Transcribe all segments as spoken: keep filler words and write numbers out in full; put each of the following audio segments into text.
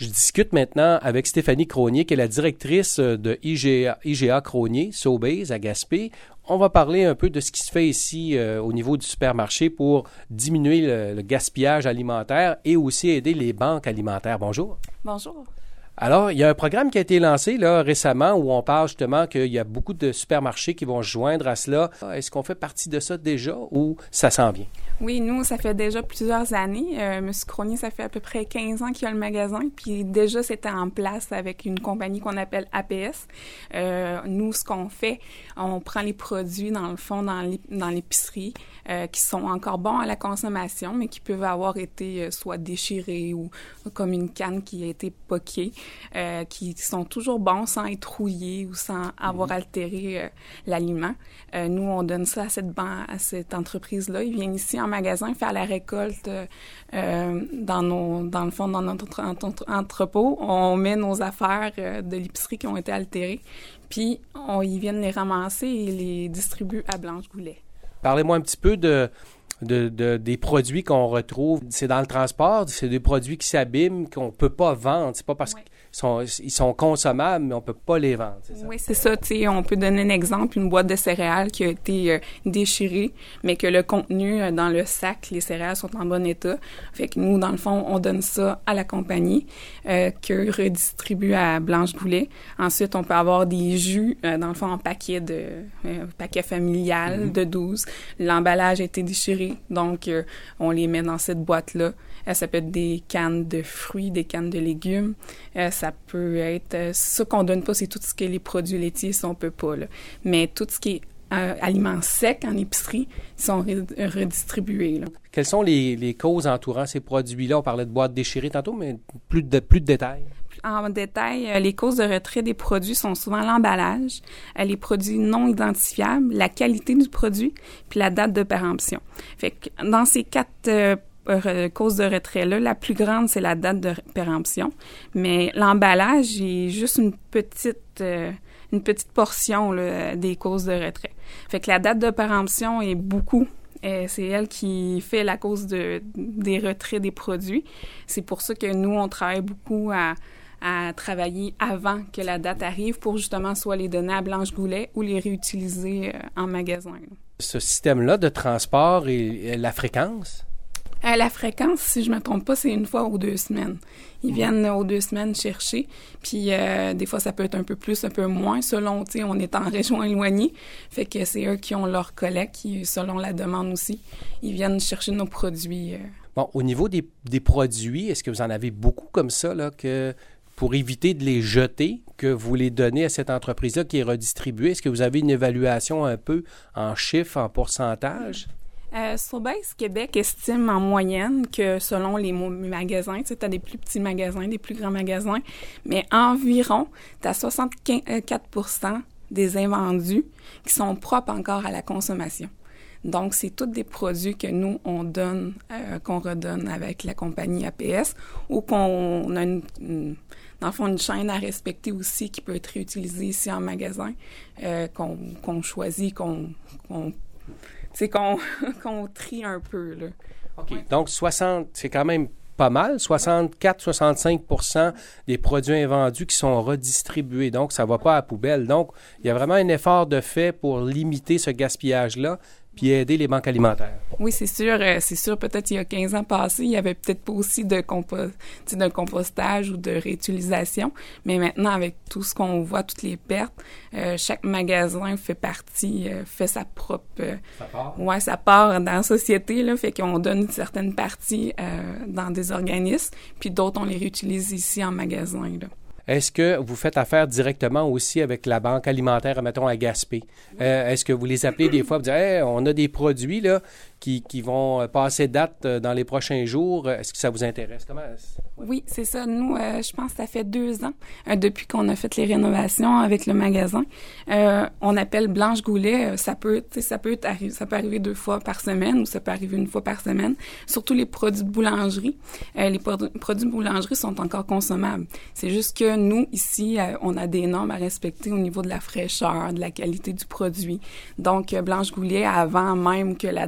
Je discute maintenant avec Stéphanie Cronier, qui est la directrice de I G A, I G A Cronier, Sobeys à Gaspé. On va parler un peu de ce qui se fait ici euh, au niveau du supermarché pour diminuer le, le gaspillage alimentaire et aussi aider les banques alimentaires. Bonjour. Bonjour. Alors, il y a un programme qui a été lancé là récemment où on parle justement qu'il y a beaucoup de supermarchés qui vont se joindre à cela. Est-ce qu'on fait partie de ça déjà ou ça s'en vient? Oui, nous, ça fait déjà plusieurs années. Euh, Monsieur Cronier, ça fait à peu près quinze ans qu'il y a le magasin, puis déjà, c'était en place avec une compagnie qu'on appelle A P S. Euh, nous, ce qu'on fait, on prend les produits, dans le fond, dans, l'ép- dans l'épicerie, euh, qui sont encore bons à la consommation, mais qui peuvent avoir été euh, soit déchirés ou comme une canne qui a été poquée, euh, qui sont toujours bons sans être rouillés ou sans avoir altéré euh, l'aliment. Euh, nous, on donne ça à cette, ban- à cette entreprise-là. Ils viennent ici en magasin faire la récolte euh, dans nos dans le fond dans notre entrepôt. On met nos affaires euh, de l'épicerie qui ont été altérées, puis on, ils viennent les ramasser et les distribuent à Blanche Goulet. Parlez-moi un petit peu de, de, de des produits qu'on retrouve. C'est dans le transport, c'est des produits qui s'abîment, qu'on ne peut pas vendre. C'est pas parce ouais. qu'ils sont, ils sont consommables, mais on ne peut pas les vendre. C'est ça? Oui, c'est ça. Tu sais, on peut donner un exemple, une boîte de céréales qui a été euh, déchirée, mais que le contenu euh, dans le sac, les céréales sont en bon état. Fait que nous, dans le fond, on donne ça à la compagnie, euh, que redistribue à Blanche Goulet. Ensuite, on peut avoir des jus, euh, dans le fond, en paquet de euh, paquet familial mm-hmm. de douze. L'emballage a été déchiré, donc euh, on les met dans cette boîte-là. Euh, ça peut être des cannes de fruits, des cannes de légumes. Euh, ça peut être... Euh, ce qu'on donne pas, c'est tout ce qui est les produits laitiers, ça, on peut pas, là. Mais tout ce qui est euh, aliments secs en épicerie, ils sont re- redistribués, là. Quelles sont les, les causes entourant ces produits-là? On parlait de boîtes déchirées tantôt, mais plus de, plus de détails. En détail, euh, les causes de retrait des produits sont souvent l'emballage, euh, les produits non identifiables, la qualité du produit, puis la date de péremption. Fait que dans ces quatre euh, Euh, cause de retrait-là, la plus grande, c'est la date de péremption. Mais l'emballage est juste une petite euh, une petite portion là, des causes de retrait. Fait que la date de péremption est beaucoup. Euh, c'est elle qui fait la cause de, des retraits des produits. C'est pour ça que nous, on travaille beaucoup à à travailler avant que la date arrive pour justement soit les donner à Blanche Goulet ou les réutiliser euh, en magasin. Ce système-là de transport et, et la fréquence? Euh, la fréquence, si je me trompe pas, c'est une fois aux deux semaines. Ils mmh. viennent aux deux semaines chercher, puis euh, des fois, ça peut être un peu plus, un peu moins, selon, tu sais, on est en région éloignée, fait que c'est eux qui ont leur collecte, qui, selon la demande aussi, ils viennent chercher nos produits. Euh. Bon, au niveau des, des produits, est-ce que vous en avez beaucoup comme ça, là, que pour éviter de les jeter, que vous les donnez à cette entreprise-là qui est redistribuée? Est-ce que vous avez une évaluation un peu en chiffres, en pourcentage? Euh, Sobeys Québec estime en moyenne que selon les magasins, tu sais, tu as des plus petits magasins, des plus grands magasins, mais environ, tu as soixante-quatre pour cent des invendus qui sont propres encore à la consommation. Donc, c'est tous des produits que nous, on donne, euh, qu'on redonne avec la compagnie A P S ou qu'on a une, une, dans le fond, une chaîne à respecter aussi qui peut être réutilisée ici en magasin, euh, qu'on, qu'on choisit, qu'on... qu'on c'est qu'on, qu'on trie un peu, là. OK. Ouais. Donc, soixante, c'est quand même pas mal. soixante-quatre à soixante-cinq pour cent des produits invendus qui sont redistribués. Donc, ça ne va pas à la poubelle. Donc, il y a vraiment un effort de fait pour limiter ce gaspillage-là puis aider les banques alimentaires. Oui, c'est sûr. Euh, c'est sûr, peut-être il y a quinze ans passés, il n'y avait peut-être pas aussi de, compo- de compostage ou de réutilisation. Mais maintenant, avec tout ce qu'on voit, toutes les pertes, euh, chaque magasin fait partie, euh, fait sa propre... Euh, ça part? Ouais, ça part dans la société, là, fait qu'on donne une certaine partie euh, dans des organismes, puis d'autres, on les réutilise ici en magasin, là. Est-ce que vous faites affaire directement aussi avec la banque alimentaire, mettons, à Gaspé? Euh, est-ce que vous les appelez des fois pour dire hey, « on a des produits là, qui, qui vont passer date dans les prochains jours. Est-ce que ça vous intéresse? Comment? Ouais. Oui, c'est ça. Nous, euh, je pense que ça fait deux ans, euh, depuis qu'on a fait les rénovations avec le magasin. Euh, on appelle Blanche Goulet. Ça peut, ça peut arri- ça peut arriver deux fois par semaine ou ça peut arriver une fois par semaine. Surtout les produits de boulangerie. Euh, les pro- produits de boulangerie sont encore consommables. C'est juste que nous, ici, euh, on a des normes à respecter au niveau de la fraîcheur, de la qualité du produit. Donc, euh, Blanche Goulet, avant même que la date de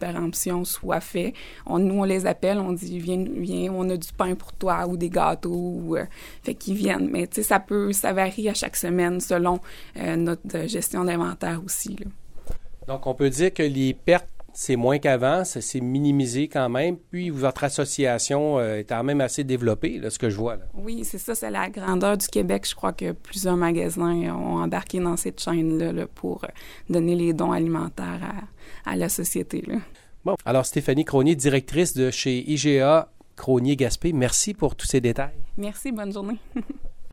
péremption soit fait. On, nous, on les appelle, on dit, viens, viens, on a du pain pour toi ou des gâteaux. Ou, euh, fait qu'ils viennent. Mais tu sais, ça peut, ça varie à chaque semaine selon euh, notre gestion d'inventaire aussi, là. Donc, on peut dire que les pertes, c'est moins qu'avant, ça s'est minimisé quand même, puis votre association euh, est quand même assez développée, là, ce que je vois, là. Oui, c'est ça, c'est la grandeur du Québec. Je crois que plusieurs magasins ont embarqué dans cette chaîne-là là, pour donner les dons alimentaires à, à la société, là. Bon, alors Stéphanie Cronier, directrice de chez I G A Cronier Gaspé, merci pour tous ces détails. Merci, bonne journée.